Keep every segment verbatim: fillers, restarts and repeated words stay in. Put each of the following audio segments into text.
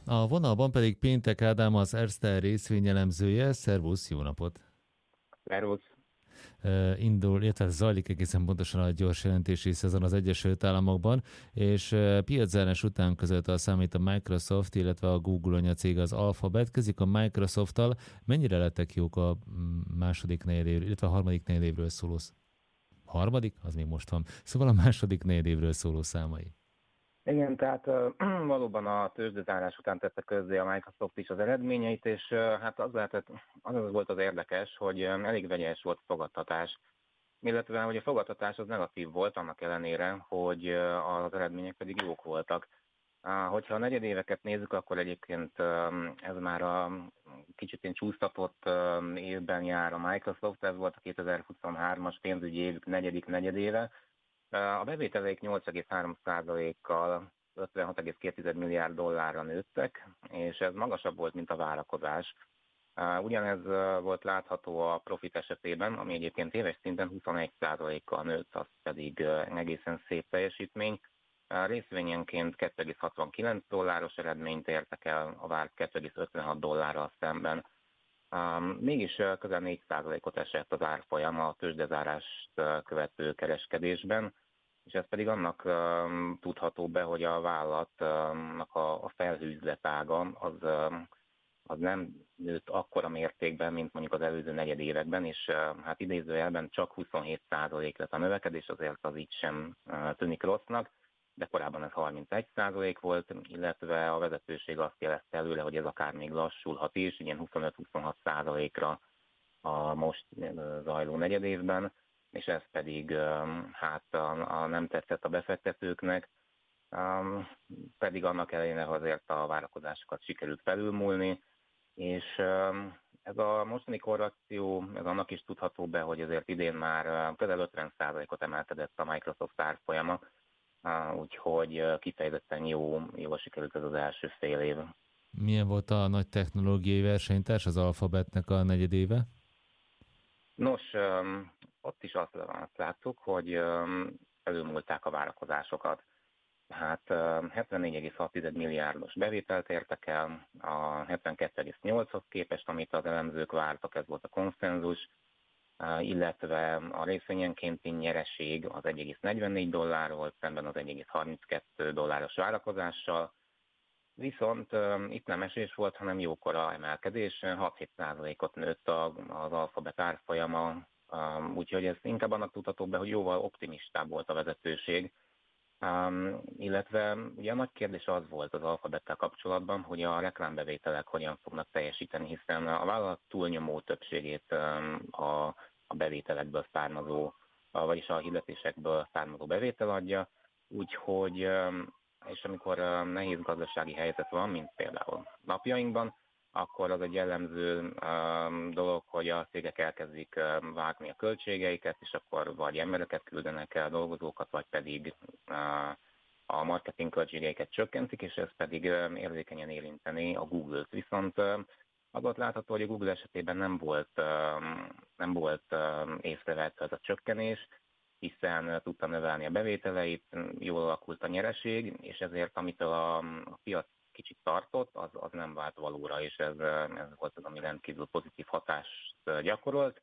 A vonalban pedig Péntek Ádám, az Erste részvényelemzője. Szervusz, jó napot! Szervusz. Uh, indul, illetve zajlik egészen pontosan a gyors jelentési szezon az Egyesült Államokban, és uh, piaczárás után között a számít a Microsoft, illetve a Google anyacég az Alphabet. Kezdjük a Microsofttal. Mennyire lettek jók a második negyedévről, illetve a harmadik negyedévről szóló harmadik? Az még most van. Szóval a második negyedévről szóló számai. Igen, tehát uh, valóban a tőzsdezárás után tette közzé a Microsoft is az eredményeit, és uh, hát az, lehetett, az volt az érdekes, hogy um, elég vegyes volt a fogadtatás, illetve hogy a fogadtatás az negatív volt, annak ellenére, hogy uh, az eredmények pedig jók voltak. Uh, hogyha a negyedéveket nézzük, akkor egyébként um, ez már a kicsit én csúsztatott um, évben jár a Microsoft, ez volt a kétezer-huszonhármas pénzügyi évük negyedik negyedéve. A bevételeik nyolc egész három százalékkal ötvenhat egész két milliárd dollárra nőttek, és ez magasabb volt, mint a várakozás. Ugyanez volt látható a profit esetében, ami egyébként éves szinten huszonegy százalékkal nőtt, az pedig egészen szép teljesítmény. Részvényenként kettő egész hatvankilenc dolláros eredményt értek el, a várt kettő egész ötvenhat dollárral szemben. Um, mégis közel négy százalékot esett az árfolyam a tőzsdezárást követő kereskedésben, és ez pedig annak um, tudható be, hogy a vállalatnak a, a felhőzletága az, um, az nem nőtt akkora mértékben, mint mondjuk az előző negyedévekben, és uh, hát idézőjelben csak huszonhét százalék lett a növekedés, azért az így sem uh, tűnik rossznak, de korábban ez harmincegy százalék volt, illetve a vezetőség azt jelezte előle, hogy ez akár még lassulhat is, ilyen huszonöt-huszonhat százalékra a most zajló negyedévben, és ez pedig hát a, a nem tetszett a befektetőknek, um, pedig annak ellenére azért a várakozásokat sikerült felülmúlni, és um, ez a mostani korrekció, ez annak is tudható be, hogy azért idén már közel ötven százalékot emelkedett a Microsoft árfolyama, úgyhogy kifejezetten jó, jól sikerült ez az első fél év. Milyen volt a nagy technológiai versenytárs, az Alphabetnek a negyedéve? Nos, ott is azt láttuk, hogy előmúlták a várakozásokat. Hát hetvennégy egész hat milliárdos bevételt értek el, a hetvenkettő egész nyolchoz képest, amit az elemzők vártak, ez volt a konszenzus, illetve a részvényenkénti nyereség az egy egész negyvennégy dollár volt, szemben az egy egész harminckettő dolláros várakozással. Viszont uh, itt nem esés volt, hanem jókora emelkedés, hat-hét százalékot nőtt az Alphabet árfolyama, um, úgyhogy ez inkább annak tudható be, hogy jóval optimistább volt a vezetőség. Um, illetve ugye a nagy kérdés az volt az Alphabettel kapcsolatban, hogy a reklámbevételek hogyan fognak teljesíteni, hiszen a vállalat túlnyomó többségét um, a, a bevételekből származó, vagyis a hirdetésekből származó bevétel adja, úgyhogy um, és amikor um, nehéz gazdasági helyzet van, mint például napjainkban, akkor az egy jellemző um, dolog, hogy a cégek elkezdik um, vágni a költségeiket, és akkor vagy embereket küldenek el, dolgozókat, vagy pedig uh, a marketing költségeiket csökkentik, és ez pedig um, érzékenyen érinteni a Google-t. Viszont um, az ott látható, hogy a Google esetében nem volt, um, nem volt um, észrevehető ez a csökkenés, hiszen tudta növelni a bevételeit, jól alakult a nyereség, és ezért amitől a, a piac kicsit tartott, az, az nem vált valóra, és ez, ez volt az, ami rendkívül pozitív hatást gyakorolt,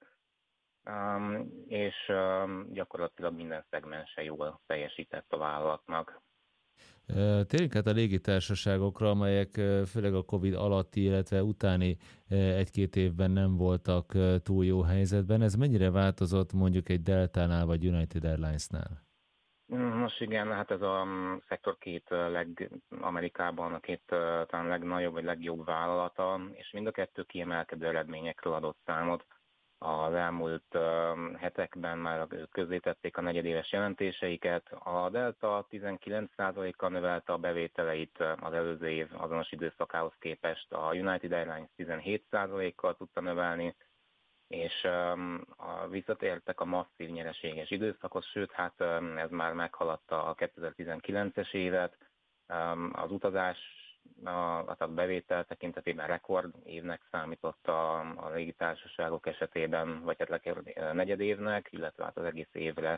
um, és um, gyakorlatilag minden szegmense jól teljesített a vállalatnak. Térjünk át a légitársaságokra, amelyek főleg a Covid alatti, illetve utáni egy-két évben nem voltak túl jó helyzetben. Ez mennyire változott mondjuk egy Deltánál vagy United Airlinesnál? Nos igen, hát ez a szektor két leg, Amerikában a két talán legnagyobb vagy legjobb vállalata, és mind a kettő kiemelkedő eredményekről adott számot. Az elmúlt hetekben már közzétették a negyedéves jelentéseiket. A Delta tizenkilenc százalékkal növelte a bevételeit az előző év azonos időszakához képest, a United Airlines tizenhét százalékkal tudta növelni, és visszatértek a masszív nyereséges időszakhoz, sőt, hát ez már meghaladta a kétezer-tizenkilences évet, az utazás, a bevétel tekintetében rekord évnek számított a, a légitársaságok esetében, vagy hát negyed évnek, illetve hát az egész évre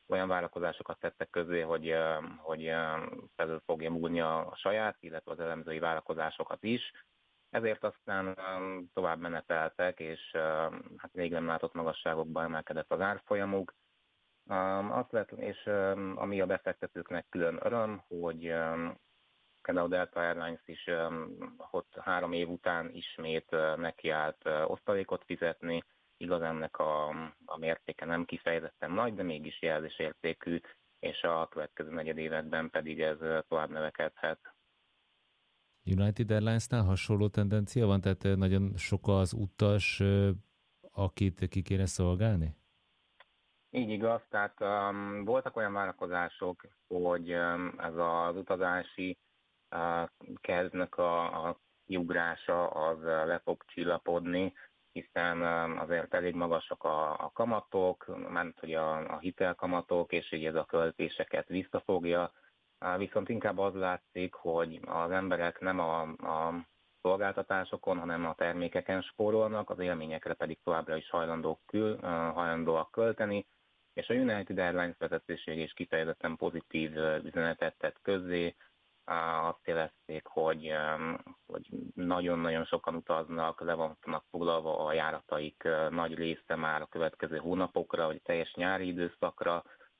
olyan várakozásokat tettek közé, hogy, hogy felül fogja múlni a saját, illetve az elemzői várakozásokat is. Ezért aztán tovább meneteltek, és hát még nem látott magasságokba emelkedett az árfolyamuk. Azt lehet, és ami a befektetőknek külön öröm, hogy például a Delta Airlines is ott három év után ismét nekiállt osztalékot fizetni. Igaz, ennek a, a mértéke nem kifejezetten nagy, de mégis jelzésértékű, és a következő negyed években pedig ez tovább növekedhet. United Airlines-nál hasonló tendencia van, tehát nagyon sok az utas, akit ki kéne szolgálni? Így igaz, tehát um, voltak olyan várakozások, hogy um, ez az utazási uh, kedvnek a, a kiugrása az uh, le fog csillapodni, hiszen um, azért elég magasak a, a kamatok, ment, hogy a, a hitelkamatok, és így ez a költéseket visszafogja. Uh, viszont inkább az látszik, hogy az emberek nem a, a szolgáltatásokon, hanem a termékeken spórolnak, az élményekre pedig továbbra is hajlandók, kül, uh, hajlandóak költeni, és a United Airlines vezetőség is kifejezetten pozitív üzenetet tett közzé. Azt jelezték, hogy, hogy nagyon-nagyon sokan utaznak, le vannak foglalva a járataik nagy része már a következő hónapokra, vagy teljes nyári időszakra.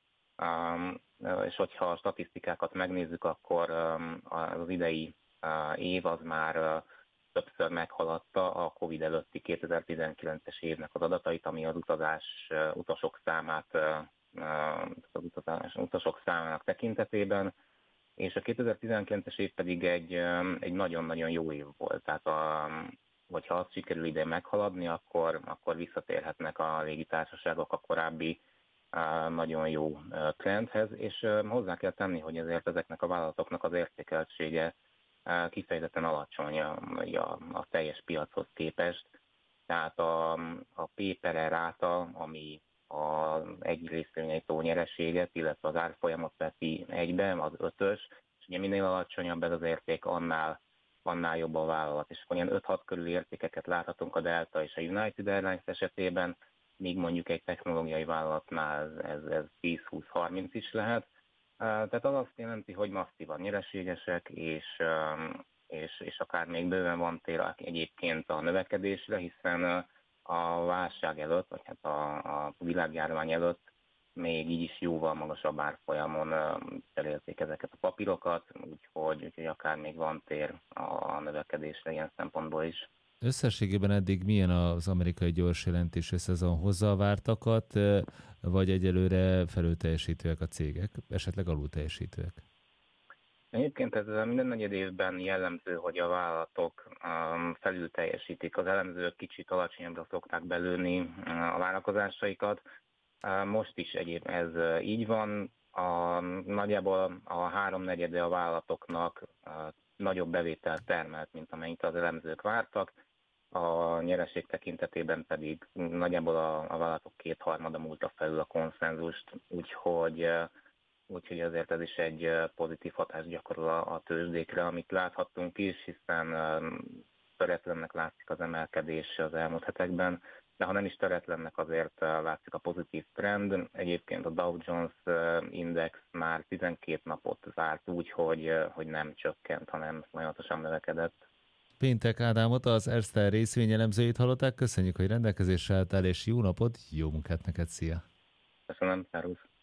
És hogyha a statisztikákat megnézzük, akkor az idei év az már többször meghaladta a Covid előtti kétezer-tizenkilences évnek az adatait, ami az utazás utasok számát, az utazás, utasok számának tekintetében, és a kétezer-tizenkilences év pedig egy, egy nagyon-nagyon jó év volt. Tehát a, hogyha azt sikerül ide meghaladni, akkor, akkor visszatérhetnek a légitársaságok a korábbi nagyon jó trendhez, és hozzá kell tenni, hogy ezért ezeknek a vállalatoknak az értékeltsége kifejezetten alacsony a, a, a teljes piachoz képest. Tehát a, a P per E ráta, ami a egy részvényeitó nyereséget, illetve az árfolyamot veti egyben, az ötös, és ugye minél alacsonyabb ez az érték, annál, annál jobb a vállalat. És akkor ilyen öt-hat körüli értékeket láthatunk a Delta és a United Airlines esetében, míg mondjuk egy technológiai vállalatnál ez, ez tíz-húsz-harminc is lehet. Tehát az azt jelenti, hogy masszívan nyereségesek, és, és, és akár még bőven van tér egyébként a növekedésre, hiszen a válság előtt, vagy hát a, a világjárvány előtt még így is jóval magasabb árfolyamon cserélték ezeket a papírokat, úgyhogy, úgyhogy akár még van tér a növekedésre ilyen szempontból is. Összességében eddig milyen az amerikai gyors jelentési szezon, hozza a vártakat, vagy egyelőre felülteljesítőek a cégek, esetleg alulteljesítőek? Egyébként ez minden negyed évben jellemző, hogy a vállalatok felül teljesítik. Az elemzők kicsit alacsonyabbra szokták belőni a várakozásaikat. Most is egyéb ez így van. A, nagyjából a háromnegyede a vállalatoknak nagyobb bevételt termelt, mint amennyit az elemzők vártak. A nyereség tekintetében pedig nagyjából a, a vállalatok kétharmada múlta felül a konszenzust, úgyhogy Úgyhogy azért ez is egy pozitív hatást gyakorol a tőzsdékre, amit láthattunk is, hiszen töretlennek látszik az emelkedés az elmúlt hetekben, de ha nem is töretlennek, azért látszik a pozitív trend. Egyébként a Dow Jones Index már tizenkét napot zárt úgy, hogy, hogy nem csökkent, hanem folyamatosan növekedett. Péntek Ádámot, az Erste részvényelemzőjét hallották. Köszönjük, hogy rendelkezésre álltál, és jó napot, jó munkát neked, szia! Köszönöm, szervusz!